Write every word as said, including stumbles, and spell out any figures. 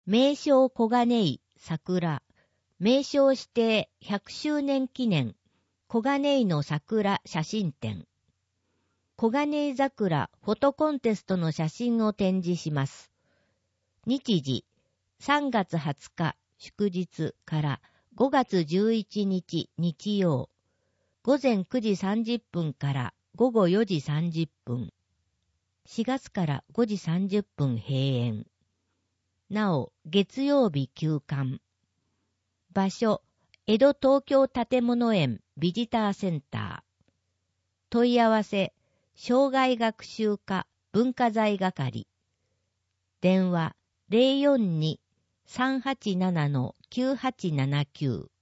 名勝小金井桜、名勝指定ひゃくしゅうねん記念小金井の桜写真展。小金井桜フォトコンテストの写真を展示します。日時、さんがつはつか祝日からごがつじゅういちにち日曜、ごぜんくじさんじゅっぷんからごごよじさんじゅっぷん、しがつからごじさんじゅっぷん閉園。なお、月曜日休館。場所、江戸東京建物園ビジターセンター。問い合わせ、障害学習課文化財係。電話 ゼロよんに さんはちなな きゅうはちななきゅう